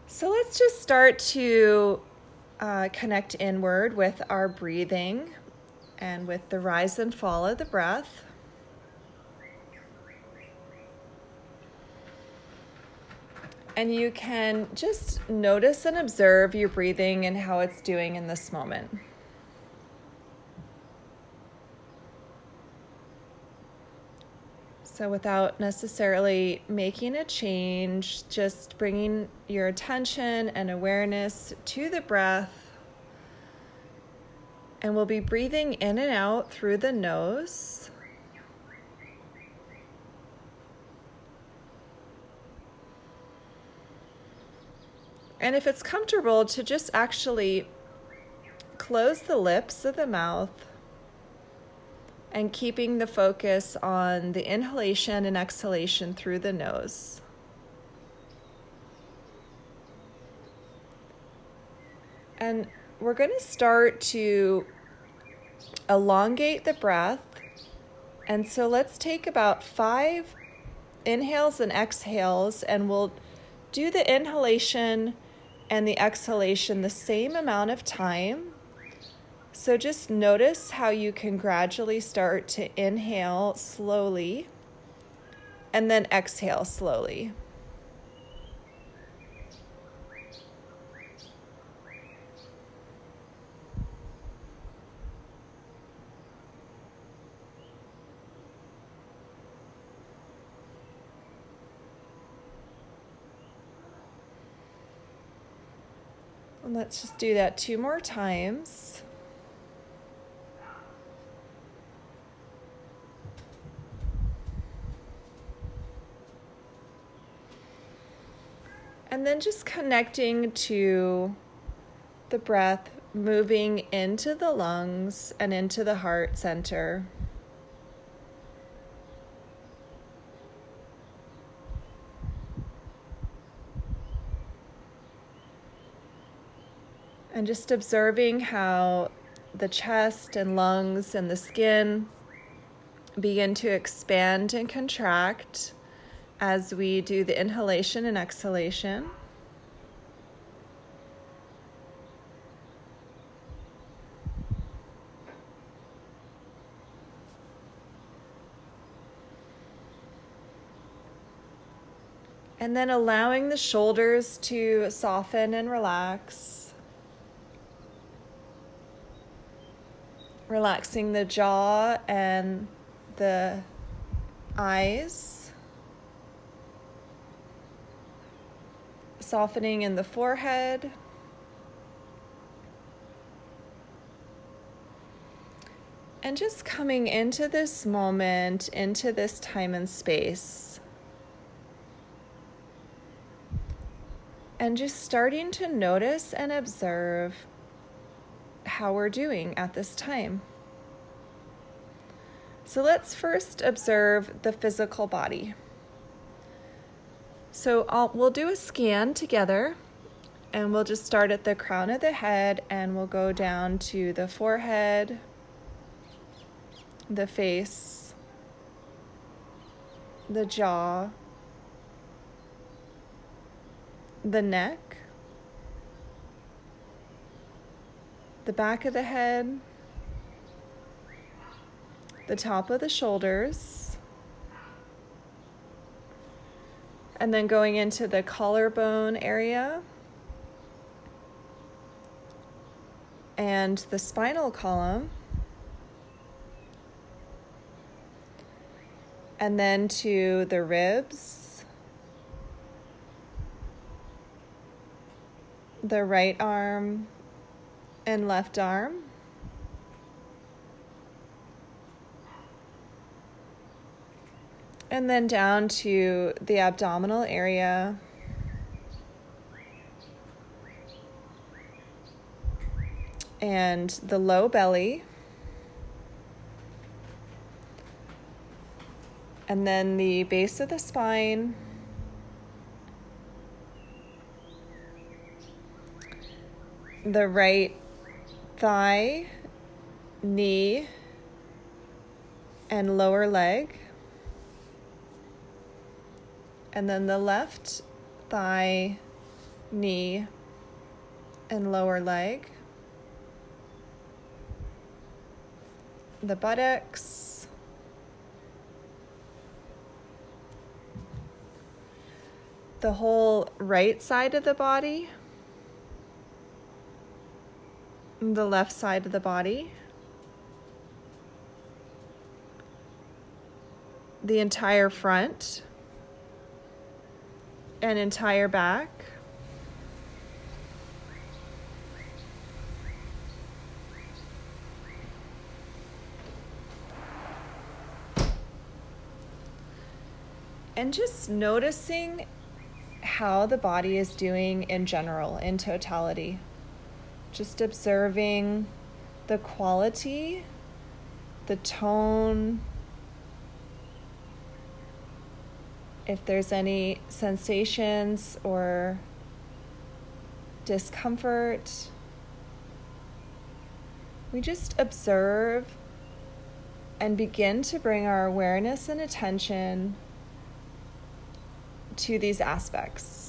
So let's just start to connect inward with our breathing and with the rise and fall of the breath. And you can just notice and observe your breathing and how it's doing in this moment. So without necessarily making a change, just bringing your attention and awareness to the breath. And we'll be breathing in and out through the nose. And if it's comfortable, to just actually close the lips of the mouth and keeping the focus on the inhalation and exhalation through the nose. And we're going to start to elongate the breath. And so let's take about 5 inhales and exhales, and we'll do the inhalation and the exhalation the same amount of time. So just notice how you can gradually start to inhale slowly and then exhale slowly. And let's just do that 2 more times. And then just connecting to the breath, moving into the lungs and into the heart center. And just observing how the chest and lungs and the skin begin to expand and contract as we do the inhalation and exhalation. And then allowing the shoulders to soften and relax. Relaxing the jaw and the eyes. Softening in the forehead. And just coming into this moment, into this time and space. And just starting to notice and observe how we're doing at this time. So let's first observe the physical body. So we'll do a scan together, and we'll just start at the crown of the head, and we'll go down to the forehead, the face, the jaw, the neck, the back of the head, the top of the shoulders, and then going into the collarbone area and the spinal column, and then to the ribs, the right arm and left arm, and then down to the abdominal area, and the low belly, and then the base of the spine, the right thigh, knee, and lower leg, and then the left thigh, knee and lower leg, the buttocks, the whole right side of the body, the left side of the body, the entire front and entire back, and just noticing how the body is doing in general, in totality. Just observing the quality, the tone, if there's any sensations or discomfort. We just observe and begin to bring our awareness and attention to these aspects.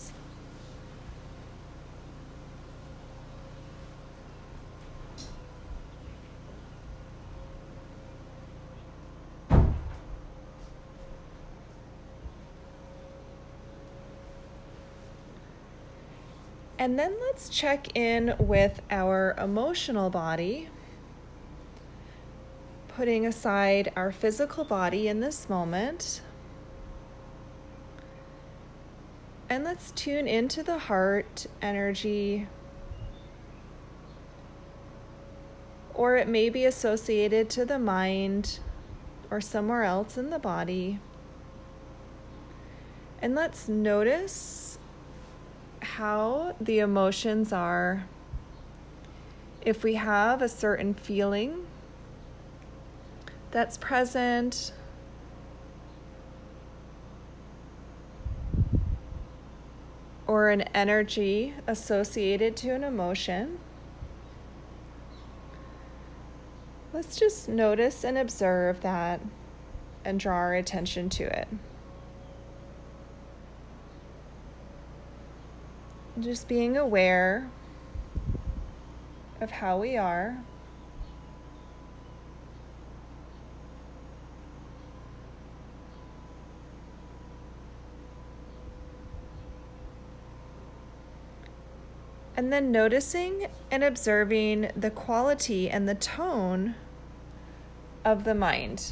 And then let's check in with our emotional body, putting aside our physical body in this moment. And let's tune into the heart energy, or it may be associated to the mind or somewhere else in the body. And let's notice how the emotions are. If we have a certain feeling that's present, or an energy associated to an emotion, let's just notice and observe that and draw our attention to it. Just being aware of how we are. And then noticing and observing the quality and the tone of the mind.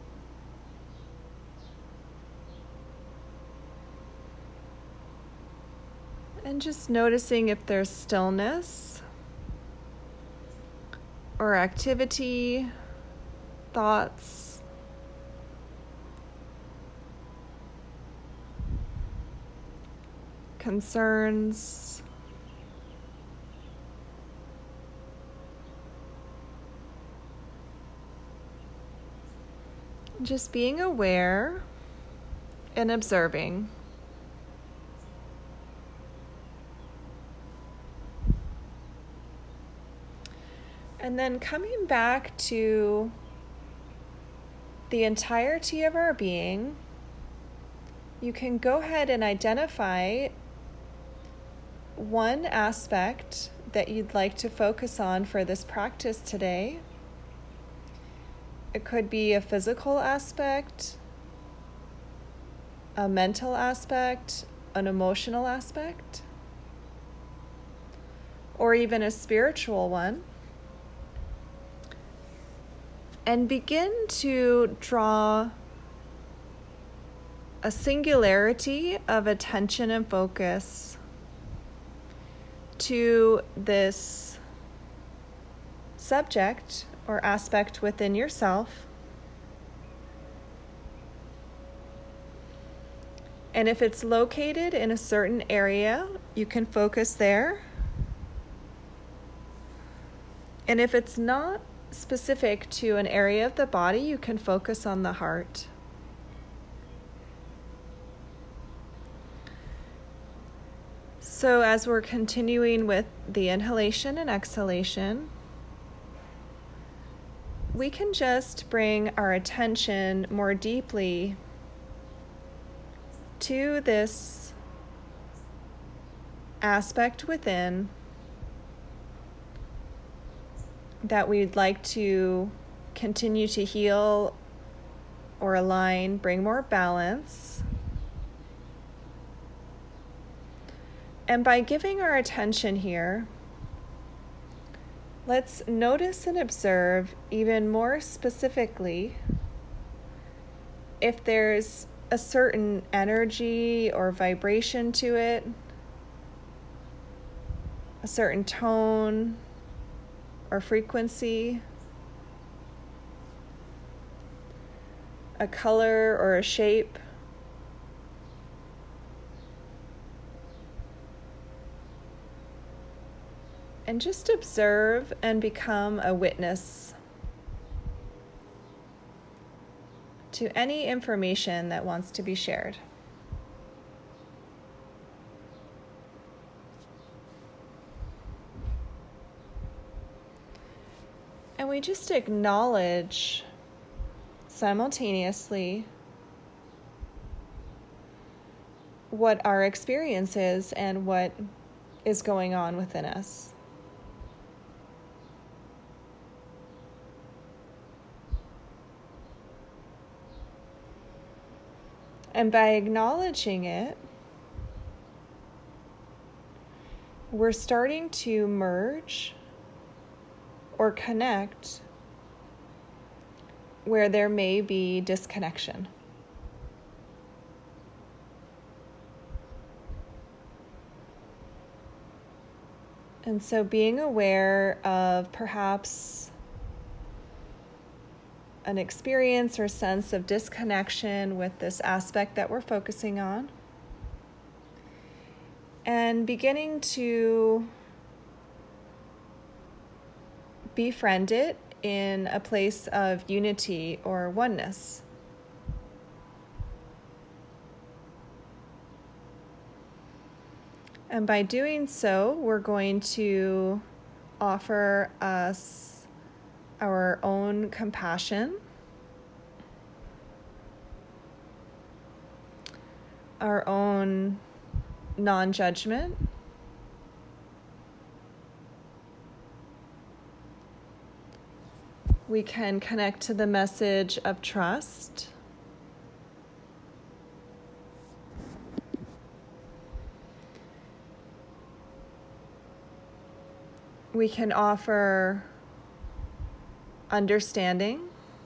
And just noticing if there's stillness or activity, thoughts, concerns, just being aware and observing. And then coming back to the entirety of our being, you can go ahead and identify one aspect that you'd like to focus on for this practice today. It could be a physical aspect, a mental aspect, an emotional aspect, or even a spiritual one. And begin to draw a singularity of attention and focus to this subject or aspect within yourself. And if it's located in a certain area, you can focus there. And if it's not specific to an area of the body, you can focus on the heart. So as we're continuing with the inhalation and exhalation, we can just bring our attention more deeply to this aspect within that we'd like to continue to heal or align, bring more balance. And by giving our attention here, let's notice and observe even more specifically if there's a certain energy or vibration to it, a certain tone or frequency, a color or a shape. And just observe and become a witness to any information that wants to be shared. And we just acknowledge simultaneously what our experience is and what is going on within us. And by acknowledging it, we're starting to merge or connect where there may be disconnection. And so being aware of perhaps an experience or sense of disconnection with this aspect that we're focusing on, and beginning to befriend it in a place of unity or oneness. And by doing so, we're going to offer us our own compassion, our own non-judgment, we can connect to the message of trust. We can offer understanding.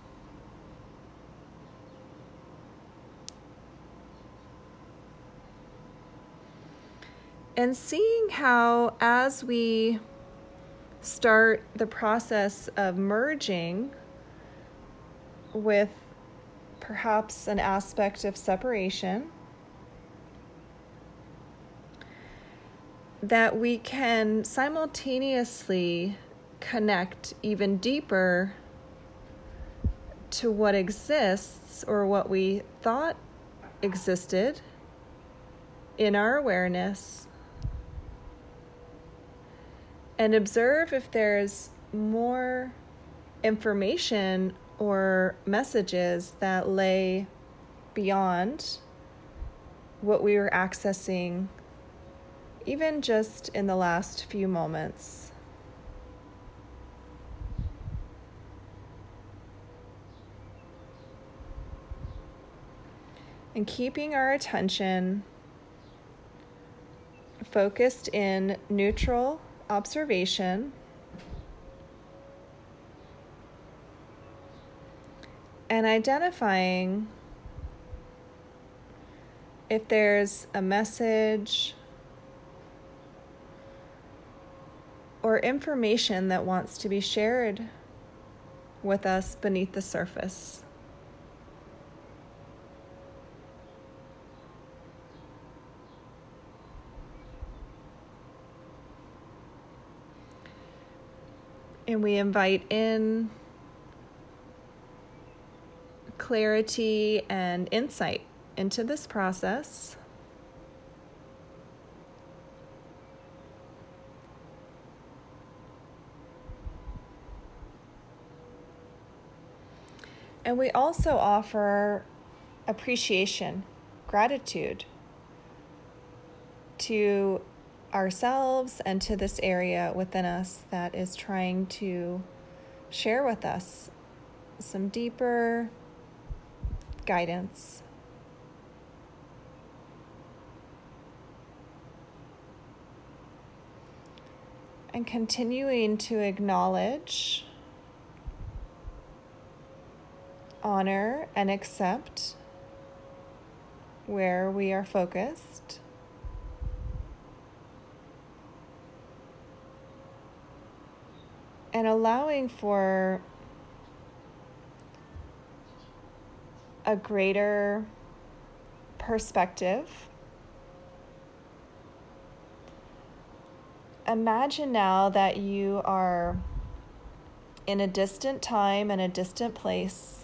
And seeing how, as we start the process of merging with perhaps an aspect of separation, that we can simultaneously connect even deeper to what exists or what we thought existed in our awareness, and observe if there's more information or messages that lay beyond what we were accessing even just in the last few moments. And keeping our attention focused in neutral observation, and identifying if there's a message or information that wants to be shared with us beneath the surface. And we invite in clarity and insight into this process. And we also offer appreciation, gratitude to ourselves and to this area within us that is trying to share with us some deeper guidance. And continuing to acknowledge, honor, and accept where we are focused. And allowing for a greater perspective. Imagine now that you are in a distant time and a distant place,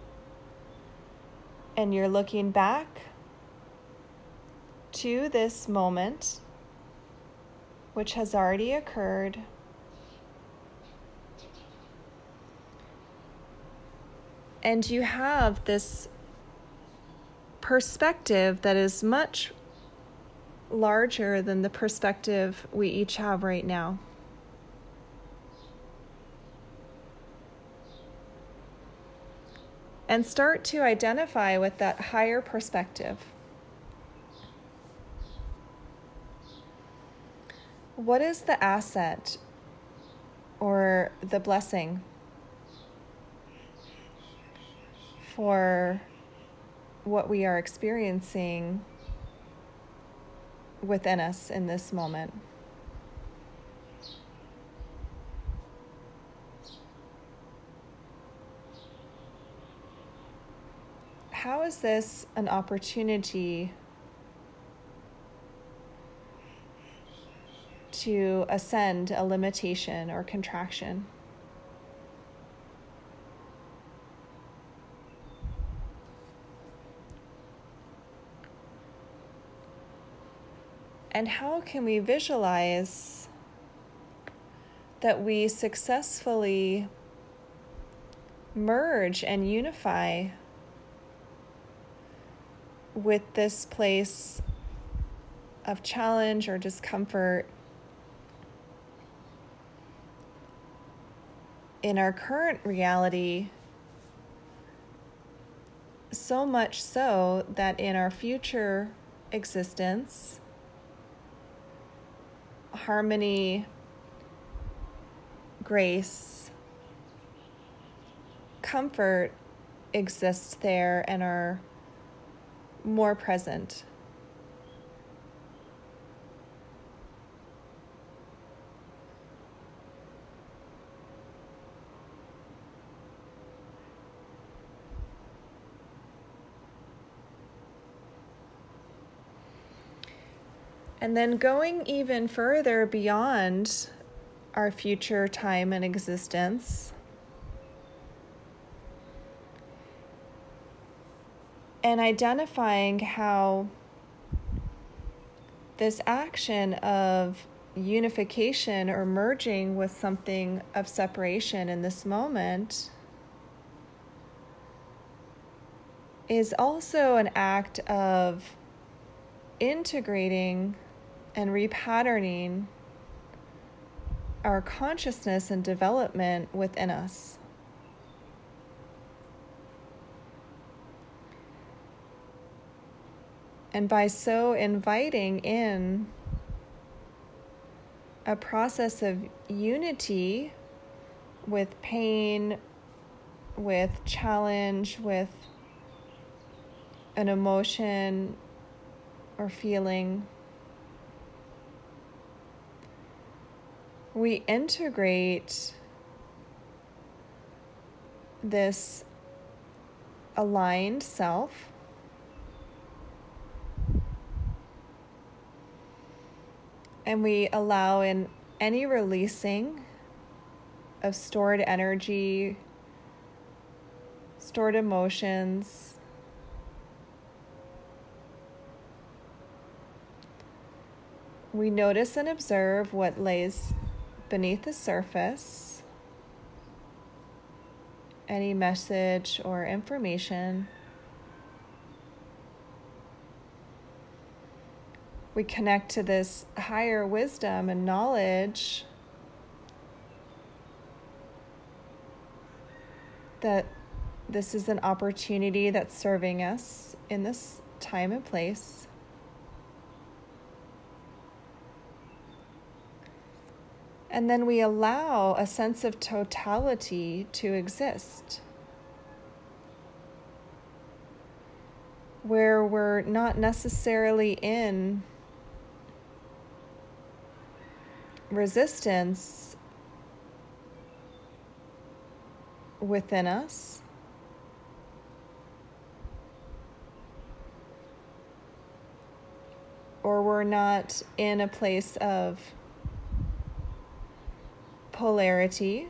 and you're looking back to this moment, which has already occurred. And you have this perspective that is much larger than the perspective we each have right now. And start to identify with that higher perspective. What is the asset or the blessing for what we are experiencing within us in this moment? How is this an opportunity to ascend a limitation or contraction? And how can we visualize that we successfully merge and unify with this place of challenge or discomfort in our current reality, so much so that in our future existence, harmony, grace, comfort exists there and are more present. And then going even further beyond our future time and existence, and identifying how this action of unification or merging with something of separation in this moment is also an act of integrating and repatterning our consciousness and development within us. And by so inviting in a process of unity with pain, with challenge, with an emotion or feeling, we integrate this aligned self and we allow in any releasing of stored energy, stored emotions, we notice and observe what lays beneath the surface, any message or information. we connect to this higher wisdom and knowledge that this is an opportunity that's serving us in this time and place. And then we allow a sense of totality to exist, where we're not necessarily in resistance within us, or we're not in a place of polarity.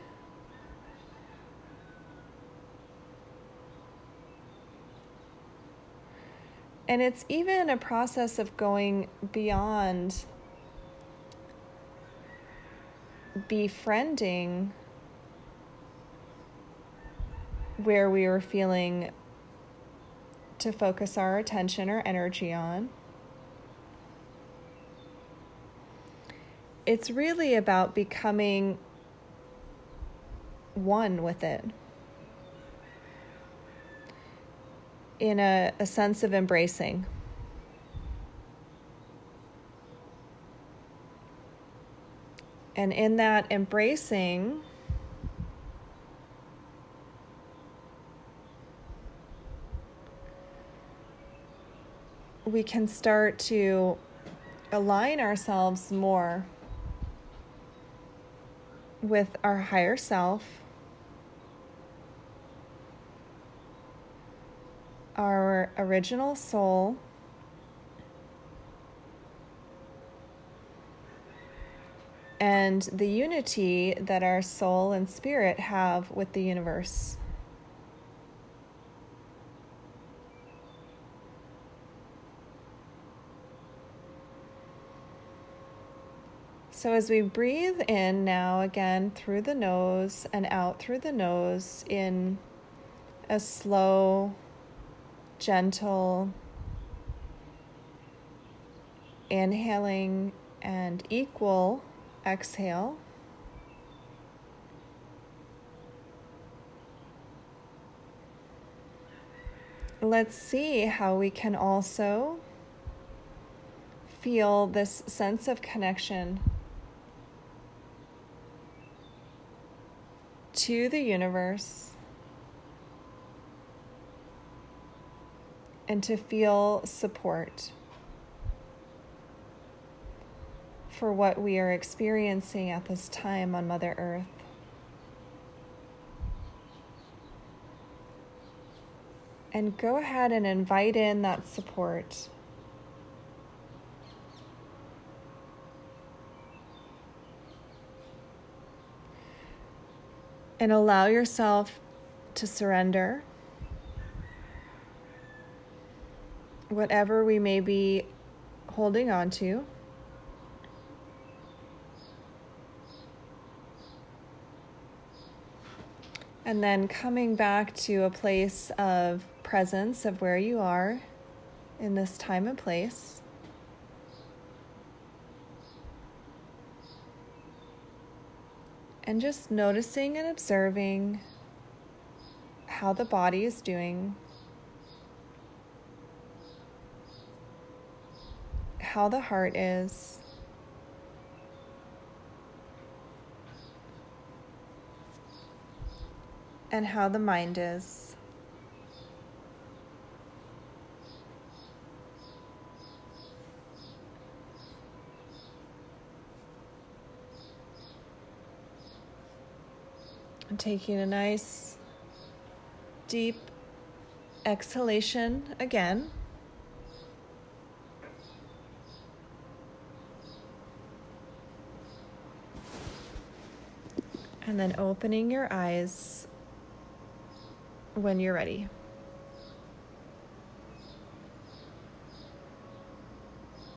And it's even a process of going beyond befriending where we were feeling to focus our attention or energy on. It's really about becoming one with it, in a sense of embracing. And in that embracing, we can start to align ourselves more with our higher self, our original soul, and the unity that our soul and spirit have with the universe. So as we breathe in now again through the nose and out through the nose in a slow, gentle inhaling and equal exhale, let's see how we can also feel this sense of connection to the universe, and to feel support for what we are experiencing at this time on Mother Earth. And go ahead and invite in that support. And allow yourself to surrender whatever we may be holding on to. And then coming back to a place of presence of where you are in this time and place. And just noticing and observing how the body is doing, how the heart is, and how the mind is. And taking a nice deep exhalation again. And then opening your eyes when you're ready.